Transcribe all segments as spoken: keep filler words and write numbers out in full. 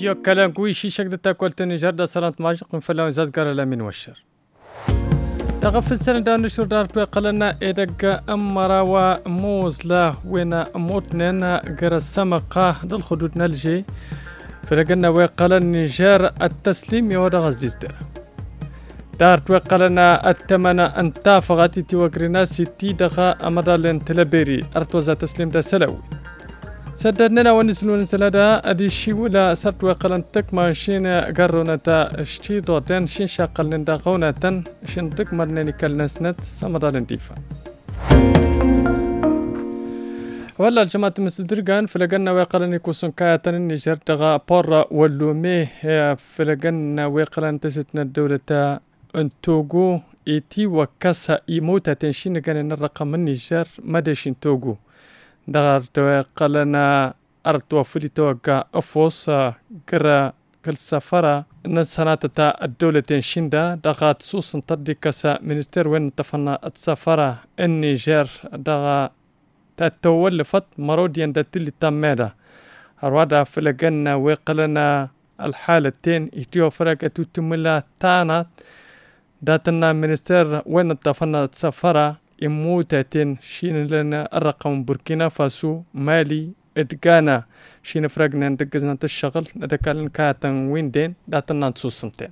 استديو كلام قوي شي شكل تاكل تاني جرد صارت ماجق من فلاون زاز قال لا من وشر تغفل سنة دان نشر دار بقلنا إدق أمرا وموزلا وين موتنين قرى السمقة للخدود نلجي فلقنا وقال النيجر التسليم يودا غزيز دار دار توقلنا الثمن انتافغتي توقرنا ستي دقا أمرالين تلبيري أرتوزا تسليم دا سلوي سددنا ونسلون سلادا أدي شيولا سرت وقلن تك ماشين قرونا تا شتي دوتين شين شاقلن دا غونا تن شين تك مرنيني كالنسنت سمرالين ديفا ولا الجماعة المسدرقان فلقنا وقلن يكوسون كايتن النيجر دغا بورا ولومي فلقنا وقلن تستنا الدولة انتوغو ايتي وكاسا ايموتا تنشين كان الرقم النيجر مدشين توغو دغار توقلنا ارتوا فليتوغا افوس كرا كل سفرة نسانات تا الدولة تنشين دا دغات سوس انتدي كاسا منستر وين تفنى السفرة النيجر دغا تتولفت مروديا داتلي تاميدا هروادا فلقنا وقلنا الحالتين ايتيو فرقة تتملا تانات داتنا منستر وين تفنى السفرة إموتاتين شين لنا الرقم بوركينا فاسو مالي إدغانا شين فرقنا ندقزنا الشغل ندكالن كاتن وين دين داتنا نتسوسنتين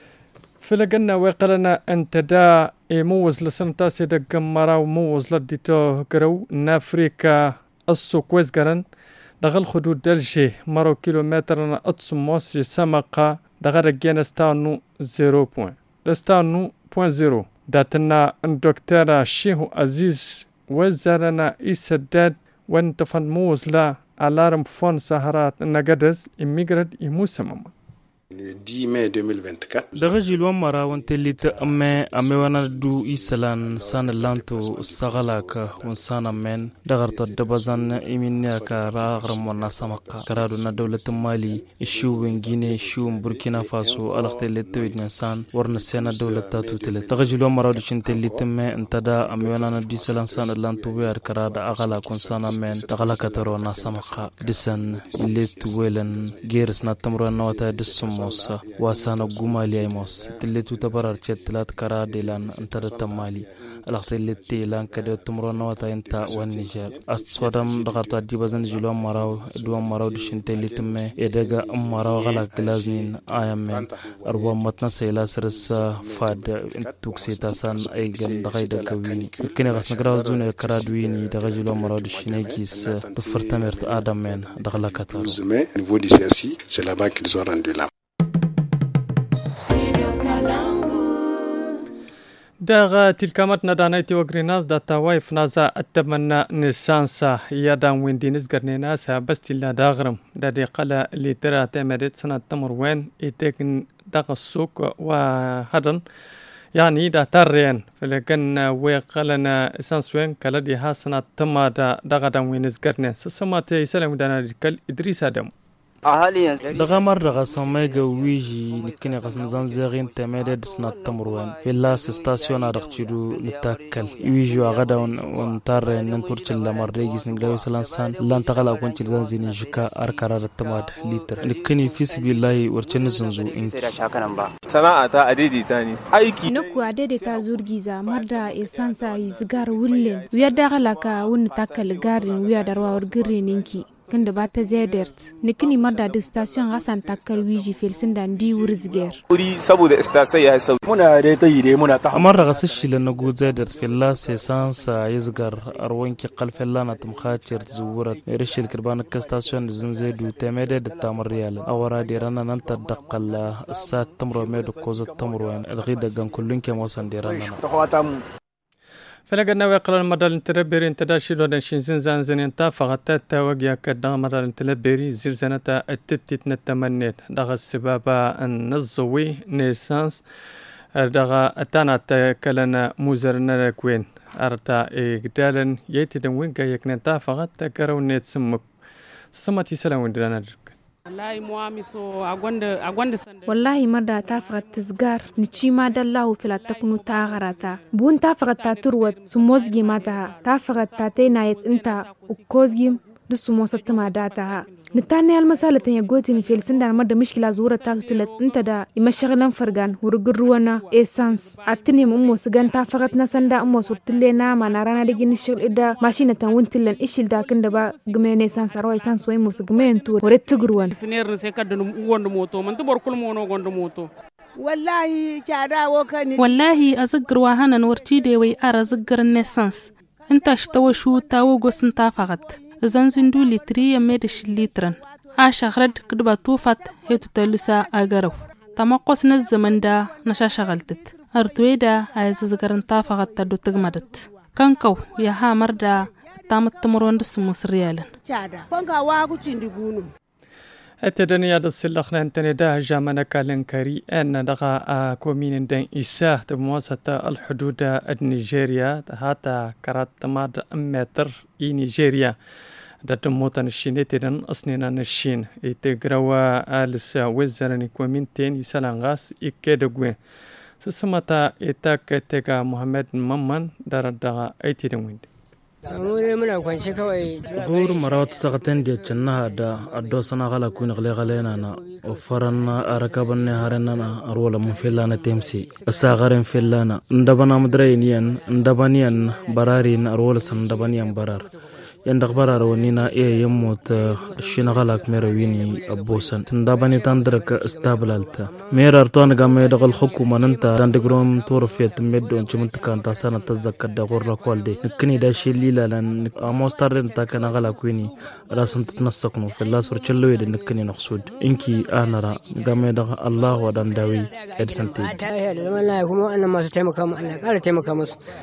فلقنا وقلنا انت دا موز لسنتا سيدا قمرا وموز لديتو قرو نافريكا السو كويس قرن دغل خدود دلجي مرو كيلومتر اتسموس سمقا دغل رجينا ستانو زيرو بوين دستانو بوين زيرو داتنا الدكتورة شيخ عزيز وزارنا إيسداد وان تفن موز لا ألارم فون سهرات نقدس إميغرد إموسمم le dix mai deux mille vingt-quatre daga jilwan mara wante lita amme amme wana du isalan sana lanto sagalaka wan sana men dagar to dabazan iminne ka ragram wana samaka karadu na dawlat mali ishu wengine ishu burkina faso alaqte lita widna san warna sena dawlat tatu tele daga jilwan mara du chinte lita me antada amme wana du isalan sana lanto wer karada agala kun sana men dagala kataro na samaka disan litu welan geres na tamro na wata disum موسى واسانا غومالي ايموس تلتو تبرر تشتلات كرا ديلان انتر تمالي الاختلتي لان كدو تمرو نوتا انتا والنيجر اسودم دغرتا ديبازن جلو مراو دو مراو دشنتلي تمه ادغا مراو غلا غلازنين ايامن اربو متنا سيلا سرس فاد توكسيتا سان ايغن دغايدا كوين كني غسن غراو زون كرا دويني دغا جلو مراو دشنيجيس دفرتمرت ادمن دغلا كتارو niveau du C S I c'est là-bas qu'ils ont rendu là داغا تلكامت ندانيتي وغريناس داتا وايف نازا اتمنى نسانسا يادان وين دينيس غرنيناسا بس تلا داغرم دادي قلا اللي ترى تمرت سنة تمر وين يتكن داغ السوق وهدن يعني دا ترين فلكن ويقلنا اسانس وين كلا دي ها سنة تما دا داغا دان وينيس غرنين سسماتي يسلم دانا ديكال ادريس ادم دغا مرة سميغا ويجي نكني غسن زنزيرين تمدد سنة تمروان في لاس ستاسيون ارختيدو نتاكل ويجي غدا ونتار ننبرتل لمريجيس نغلاوي سلانسان لان تغلا كونتي زنزين جكا اركارا التماد لتر نكني في سبيل الله ورچن زنزو انك سناعتا اديدي تاني ايكي نكو اديدي تا زورغيزا مردا اسانسا يزغار ولن ويا دغلاكا ونتاكل غارين ويا دروا ورغرينينكي كند بات زيدرت نكني مردا د ستاسيون غسان تاكل ويجي فيلسن دان دي ورزغير وري سبو د استاسي يا سو منا ريتي دي منا تح مره غسش لنغو زيدرت في الله سيسانس يزغر اروينكي قلف لنا تمخاطر زورت ريشل كربان كستاسيون زنزيدو تمدد تامر ريال اورا ديرانا ننت دقل السات تمرو ميدو كوز تمرو الغيدا غن كلنكي موسن ديرانا فلقنا ويقلن مدال انتلبيري انتداشي دودن شنزين زانزين انتا فغطات تاوغيا كدغ مدال انتلبيري زلزانتا التتت نتمنيت دغ السبابة النزوي نيسانس دغ اتانا تاكلنا موزرنا لكوين ارتا اقدالا يتدن وينكا يكنتا فغط تاكرو نيت سمك سمتي سلام وندرانا جرك والله مرة تافغت تزغار نتشي ما دالله فلا تكونو تاغراتا بون تافغت تاتروت سموزجي ماتها تافغت تاتينا يت انتا وكوزجي دسو موسط ما داتها نتاني المسألة يقولتني في السندان مدة مشكلة زورة تاكتلت انت دا يمشغلن فرغان ورقروانا إيسانس عبتني أمو سجان تافغتنا سندا أمو صورتلينا ما نرانا لجي نشغل إدا ماشينة تنوينتلن إشيل دا كندا با قمين إيسانس أروا إيسانس ويمو سقمين تور ورد تقروان سنير نسيكا دنو وند موتو من تبور كل مونو وند موتو والله كادا وكاني والله أزقر واهانا نورتيدي وي أرى زقر النيسانس انت اشتوى شو تاو قوسن تافغت زنزندو لتري ميدش لترن عاشا غرد كدبا توفت هيتو تلسا اغرو تمقص نزمن دا نشا شغلتت ارتوي دا عايز زغرن تافغت تدو تغمدت كانكو يا هامر دا تامت تمرون دسمو سريالن شادا كانكا واغو تشندي غونو التدنيا دسلخنا انتني دا جامنا كالنكري ان دغا كومين دين إساه تبموسة الحدود النيجيريا هاتا كرات تماد متر اي نيجيريا دا تموتن الشينيتين اصنينا نشين ايتقروا آلس وزرني كومين تين يسالنغاس ايكيدقوين سسمتا ايتاك تيغا محمد ممان دار دغا ايتيدن ويند غور مرات سقطن دي جنها دا ادو سنا غلا كون غلي غلينا نا وفرن اركبن هرننا ارولا من فيلانا تمسي اساغرن فيلانا ندبنا مدرينيان ندبانيان برارين ارولا سندبانيان برار يندق برار ونينا ايه يموت شين غلاك ميرويني ابوسن تندباني تندرك استابلالتا مير ارتوان غام يدغل حكومه ننتا تندغروم تورفيت ميدون جمنت كان تاسنا تزكد دغور لكول دي نكني دا شي لان اموستارن تا كان غلاك ويني راسن تتنسقنو في الله سر تشلو يد نكني نقصود انكي انرا غام يدغ الله ودان داوي ادسنتي والله هم انا ما تمكم انا قال تمكم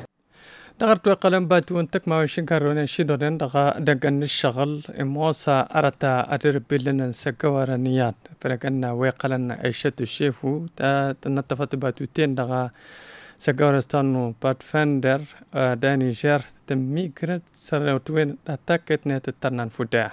دغرت قلم باتو انتك ما شنكرون شيدون دغا دغن الشغل موسى ارتا ادر بلن سغورانيات فرقنا ويقلن عيشت الشيفو تا تنطفت باتو تين دغا سغورستانو باتفندر دانيجر تميغرت سروتوين اتاكت نت ترنان فودا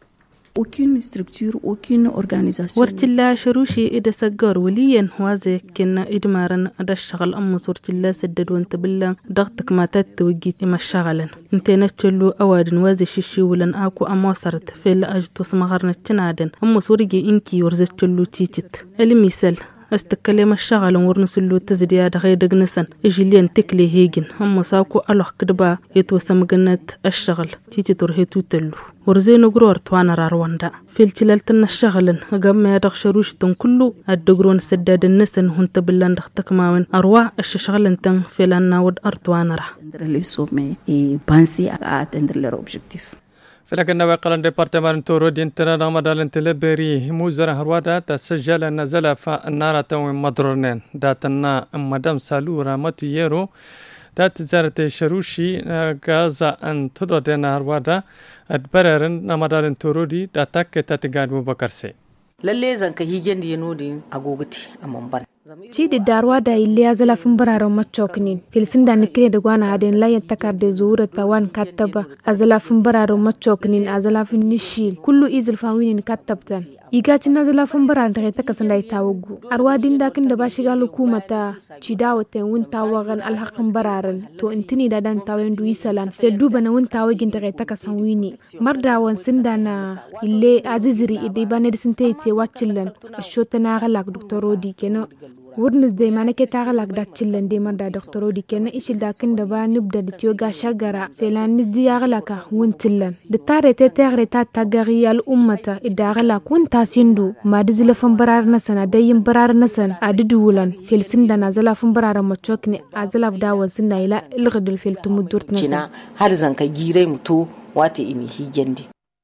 aucune structure aucune organisation ورتلا شروشي إذا سجار وليا وازي كنا إدمارا أدا الشغل أم صورتلا سدد وانت بالله ضغطك ما تتوجي إما الشغلا انت نتشلو أواد وازي ششي ولن آكو أما صرت في الأجتو سمغرنا تنادن أم صورجي إنكي ورزتشلو تيتت المثال استكلم الشغل ورنسلو تزدياد غير دغنسن اجليان تكلي هيجن هم ساكو الوخ كدبا يتوسم جنت الشغل تيجي ترهيتو تلو ورزينو غرور توانا رارواندا فيلتلالتن الشغلن غم يدغ شروشتن كله الدغرون سداد النسن هنت بلان دختك ماون اروا الشغلنتن فيلان ود ارتوانا را les sommets et penser à atteindre leur objectif. فلكن وقال ديبارتمان تورو دينتنا رمضان تلبري موزر هروادا تسجل نزل فالنار تو مضررن داتنا مدام سالو رامت يرو دات زارت شروشي غازا ان تدودن هروادا ادبررن رمضان تورو دي داتك تتغاد بكرسي lalle zanka higen di nodi agogati amamban ci da darwa da iliya zalafin bararo machoknin filsin da nikire da gwana hadin layin takarda zuwa tawan kattaba a zalafin bararo machoknin a zalafin nishil kullu izil fawinin kattabtan igacin na zalafin bararo da ta kasan da ita wugu arwadin dakin da ba shiga hukumata ci dawo ta wunta wagan alhaqin bararan to intini da dan tawen du isalan fe duba na wunta wagin da ta kasan wini mardawan sinda na ille aziziri idai bane da sinte te wacillan shota na galak doktorodi kenan ورنز دي مانا كي تاغلاك دا تشلن دي مردا دكتورو دي كينا إشل دا كن دبا نبدا دي تيوغا شاقرا فيلان نزدي ياغلاكا وانتلن دي تاري تي تاغري تا تاغريا الأمتا إدا غلاك وانتا سيندو ما دزل فنبرار نسن دايم برار نسن أددولن فيل سندا نازلا فنبرار مچوكني أزلا فداوان سندا إلا الغدل فيل تمدورت نسن جنا هارزان كا جيري متو واتي إمي هي جندي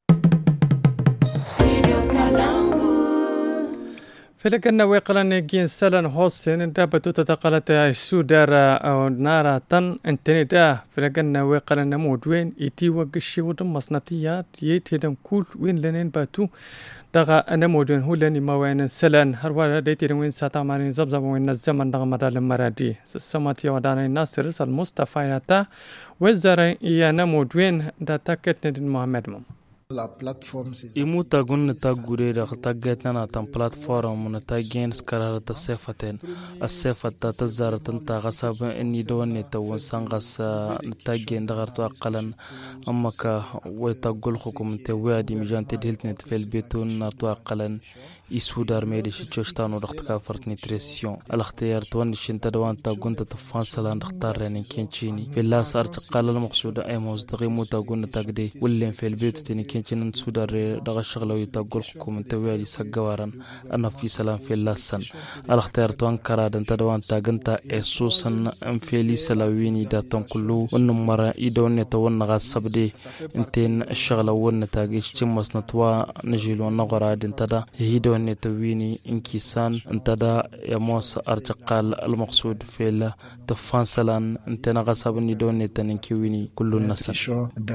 فلكن ويقلن جين سلن حسين دابتو تتقلت سودار او نارا تن انتني دا فلكن ويقلن مودوين ايتي وقشي ودم مصنطيات يتيدن كل وين لنين باتو دغا انا مودوين هو لني ما وين سلن هروالا ديتي وين ساتا مارين زبزب وين الزمن دغا مدال مرادي سماتي ودانا ناصر المصطفى ياتا وزارين ايانا مودوين دا تاكت ندين محمد مم imu tagun ta gure da ta getna tan platform na ta gains karar ta sefaten as-sefata ta zaratan ta gasaba inni da wanne ta wansan gasa ta gen da garto aqalan amma ka wai ta gol hukum te wadi mijante diltnet fel betun na to aqalan isudar mede shi chostano da ka fart nutrition al-ikhtiyar twan shinta dawan ta gunta ta fansalan اختار راني كينشيني في الله صارت قال المقصود اي مصدقي متاغون تاغدي ولين في البيت تني كينشين سودار دغ الشغله ويتاغول حكومه توالي سغوارن انا في سلام في الله سن الاختيار توان كراد انت دوان تاغنتا اسوسن ام فيلي سلاويني دا تون كلو ونمر ايدون توون غاسبدي انتين الشغله ون تاغيش تشمس نتوا نجيلو نغراد انت دا هيدون تويني انكيسان انت دا يا موس ارتقال المقصود في الله تفان سلان انتنا غصبني دوني تنكيويني كل الناس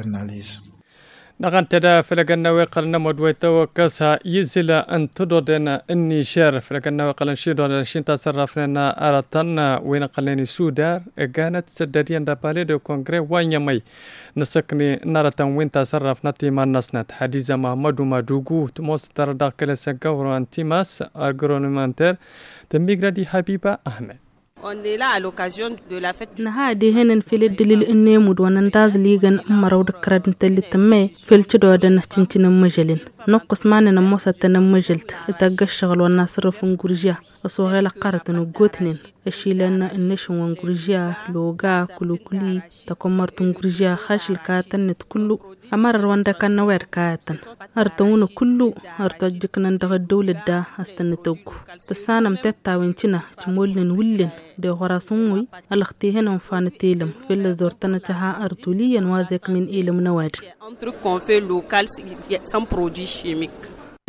نغان تدا فلقنا ويقلنا مدويتا وكسها يزيلا أن تدودنا إني شير فلقنا ويقلنا شيدونا شين تصرفنا أرطانا وين قلني سودار كانت سداديان دابالي دو كونغري وين يمي نسكني نارتان وين تصرفنا تيمان نسنت حديثة محمد مدوغو تموس ترداق كلا سنكورو انتيماس أغرونمانتر تميغرادي حبيبة أحمد On est là à l'occasion de la fête. نها دي هنن في الدليل إني مدوان تاز ليغن أمرو دكراد نتلي تمي في الجدوى دنا تنتين مجلين نقص ماني نموسى تنمجلت اتاقى الشغل والناصر فنقرجيا وصوغي لقارة نقوتنين الشي لنا النشو ونقرجيا لوغا كلو كلي تكمر تنقرجيا خاش الكاتن نتكلو أمر رواندا كان نوير كاتن أرتون كلو أرتوجكنا ندغ الدولة دا أستنتوكو تسانا متتا وينشنا جمولن ولن دي غراسونوي الاختيهن وفان تيلم في اللي زورتنا تها أرتوليا وازيك من إيلم نواد Un truc qu'on fait local sans produits chimiques.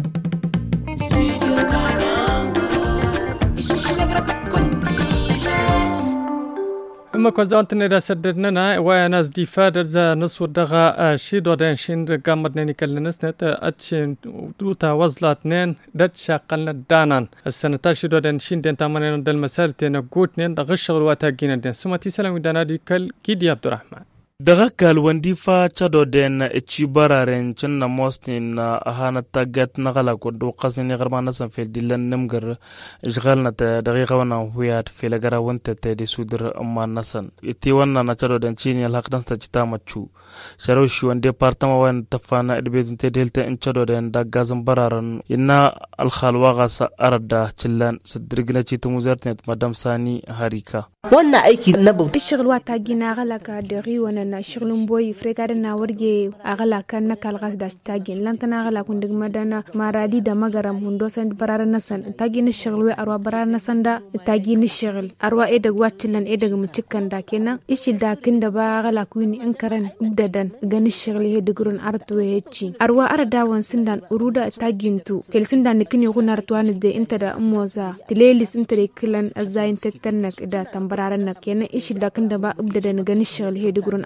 اما كوزانتني دا سددنا ويا ناس دي فادر ذا نصور دغا شي دودن شين قامدنا نكلنسنت اتشين دوتا وزلاتنين دات شاقلنا دانان السنه تاشي دودن شين دين تامنين دل مسال تينا غوتنين دغ الشغل واتاغينا دين سماتي سلام دانا دي كل كيدي عبد الرحمن دغاكال ونديفا تشادو دين اتشيبارارين چنا موستين اهانا تاغت نغلا كودو قسني غربانا سن في ديلن نمغر اشغالنا دقيقه ونا ويات في لغرا وانت تدي سودر اما نسن اتي وانا نچادو دين چيني الحقدان تجتا مچو شروش وان ديبارتما وان تفانا ادبيزن تديلت ان چادو دين دغازم برارن ان الخالواغا اردا چلان سدرغنا چي تموزرتنت مدام ساني هاريكا وانا ايكي نبو الشغل واتاغينا غلاكا دغي وانا na shirlin boy fregada na warge agala kan na kalgas da tagin lantana agala kun dig madana maradi da magaram hundo san barara nasan tagin shirlwe arwa barara nasan da tagin shirl arwa e dag waccilan e dag mutikan da kenan ishil da kin da ba agala kuni in karan ubdadan gani shirl he digrun artwe heci arwa arda wan sindan uruda tagin tu fel sindan nikini gunar tuwan de inta da moza tilelis inta de kilan azayin tettannak da tambararan na kenan ishil da kin da ba ubdadan gani shirl he digrun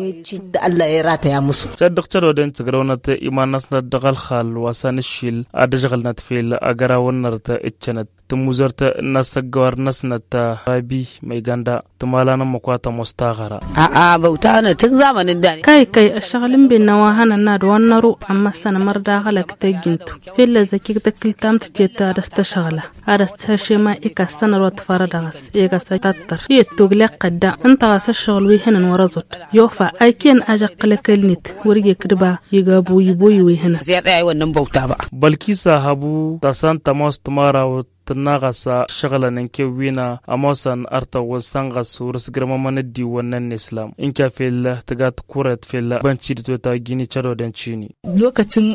الله يرات يا مصر صدق ترى دين تقرونت إيماننا دغال خال وسان الشيل أدجغلنا تفيل أجرا ونرت إتشنت تموزرت الناس جوار ناس نتا ربي ميجاندا تمالانا مقاطع مستغرة آه آه بوتانا تنزامن الدنيا كاي كاي الشغلين بالنواهنا النار والنارو أما السنة مردا غلق تجنتو في اللي زكيك تكلتام تجيتا رستشغلة أرستشي ما إيكا السنة روت فردغس إيكا ستاتر يتوغلي قدا انت غاس الشغل ويهن ورزت يوفا أيكين أجاق لكلنت وريجي كربا يجابو يبوي ويهن زيادة أيوة نمبوتا بقى بلكي صاحبو تسان تماس تمارا تناغسا شغلا ننكي وينا أموسان أرتا وسانغس ورسقرما مندي ونن إسلام إنكا في الله تغات كورت في الله بانشي توتا جيني چارو دنشيني لوكتن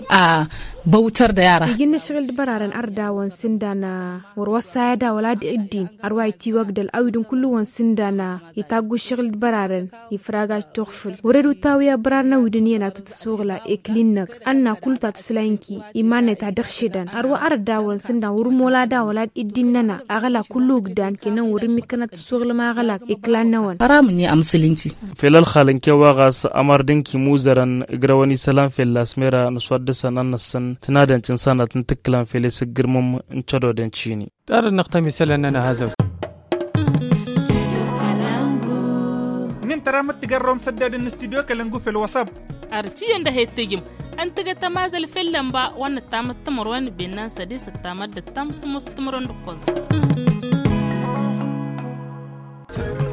بوتر ديارا يجينا شغل دبرارن أردا وانسندانا وروسايدا ولاد الدين أروايتي وقدل أويدن كلو وانسندانا يتاقو شغل دبرارن يفراغا تغفل وردو تاويا برارنا ودنيانا تتسوغلا إكلينك أنا كل تاتسلاينكي إيمانة تادخشدان أروا أردا وانسندان ورمولادا ولاد الدين نانا أغلا كلو قدان كنا ورمي كانت تسوغلا ما أغلا إكلان نوان حرامني أمسلينتي في الخالنكي واغاس أمردنكي موزران إقراواني سلام في الأسميرا نسودسا ننسن تنادن تنسانا تنتكلم في لسجرمم انشدو دنشيني دار نختمي سلنا هذا ترامت تقرم سداد الاستوديو كلنقو في الواتساب أرتي عند هيتجم أنت جتمازل في اللمبا وان التام التمرون بيننا سديس التامد التام سمستمرون دكوز.